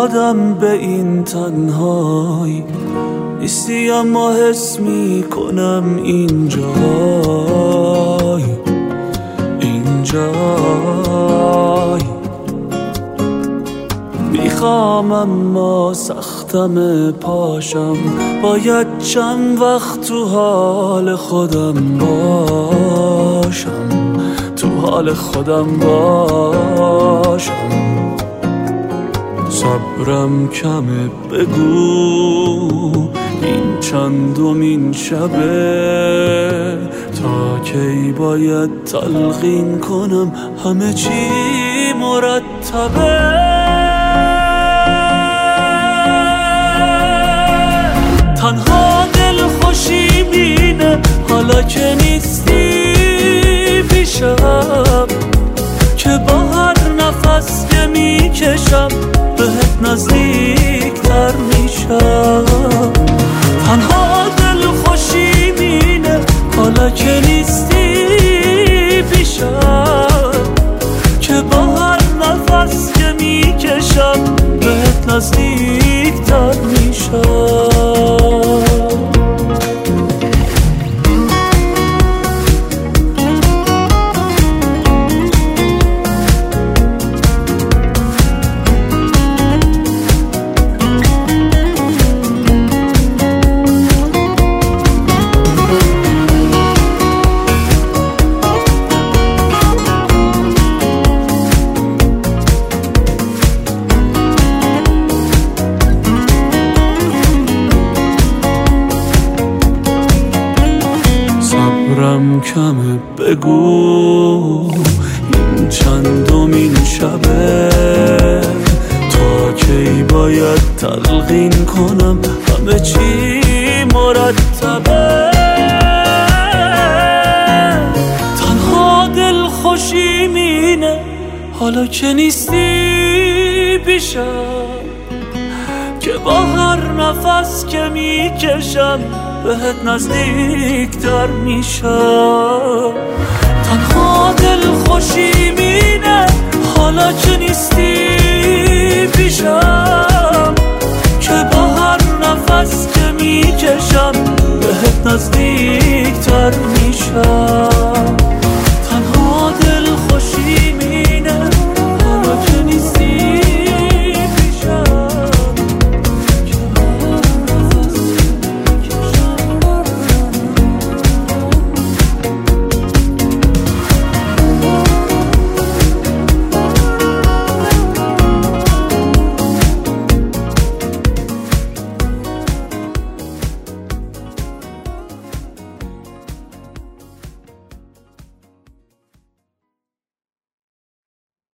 آدم به این تنهایی نیستی، اما حس میکنم اینجای میخوام اما سختم پاشم، باید چند وقت تو حال خودم باشم، تو حال خودم باشم. صبرم کمه، بگو این چندمین شبه، تا کی باید تلقین کنم همه چی مرتبه. تنها دل خوشی بینه حالا که نیستی پیشم، که با هر نفس که میکشم بهت نزدیکتر میشم. تنها دل خوشی بینه حالا که نیستی پیشم، که با هر نفس که میکشم بهت نزدیکتر میشم. صبرم کمه، بگو این چندمین شبه، تا کی باید تلقین کنم همه چی مرتبه. تنها دل خوشی مینه حالا که نیستی پیشم، که با هر نفس که میکشم بهت نزدیکتر میشم. تنها دل خوشی مینه حالا که نیستی